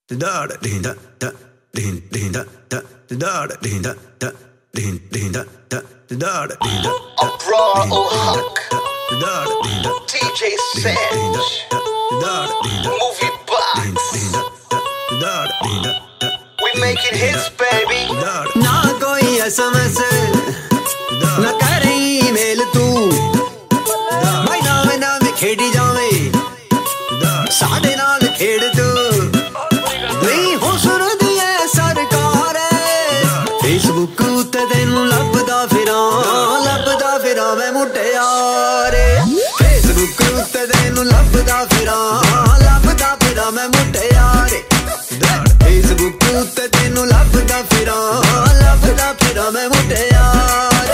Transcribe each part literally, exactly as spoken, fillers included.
D J Savage, Movie Box. We making hits, baby. ना कोई S M S ना करे ईमेल तू भाई नावे नावे खेड़ी जावे साडे नाल खेड़ तू नहीं हो सुनदी है सरकार फेसबुक उत्ते तैनू लभदा फिरां लभदा फिरां मैं मुटियारे फेसबुक उत्ते तैनू लभदा फिरां लभदा फिरां मैं मुटियारे फेसबुक उत्ते तैनू लभदा फिरां लभदा फिरां मैं मुटियारे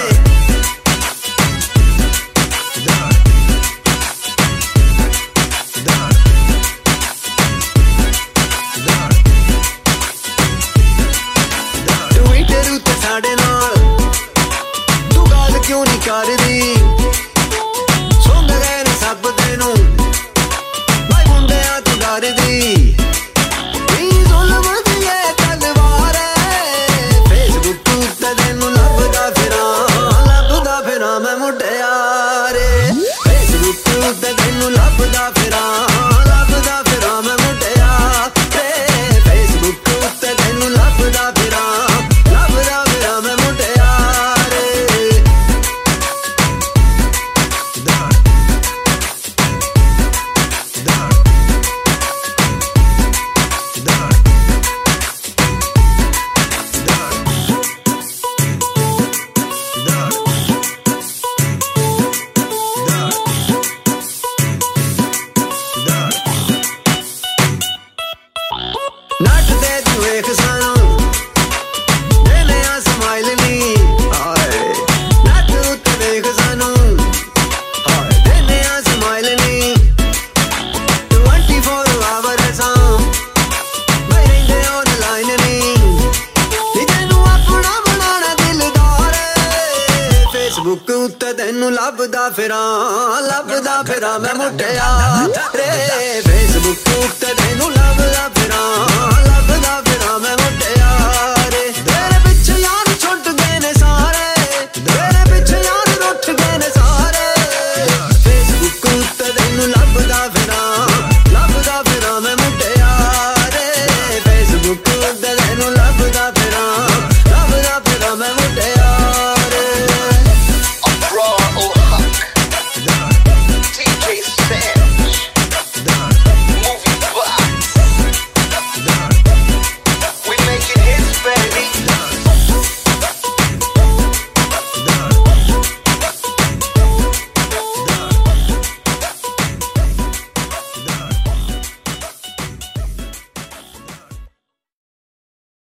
ट्विटर उत्ते साडे नाल तू गल क्यों नहीं करदी सुन गए ने सब तैनू भाई मुंडिया तू डरदी नट दे तू एक सानू देने आ स्माइल नी हाय नट उत्ते देख सानू हाय देने आ स्माइल नी चौबीस आवर सा मैं रहंदे ऑनलाइन नी नी तैनू अपना बनाना दिलदार फेसबुक उत्ते तैनू लभदा फिरां लभदा फिरां मैं मुटिया रे फेसबुक उत्ते तैनू लभदा फिरां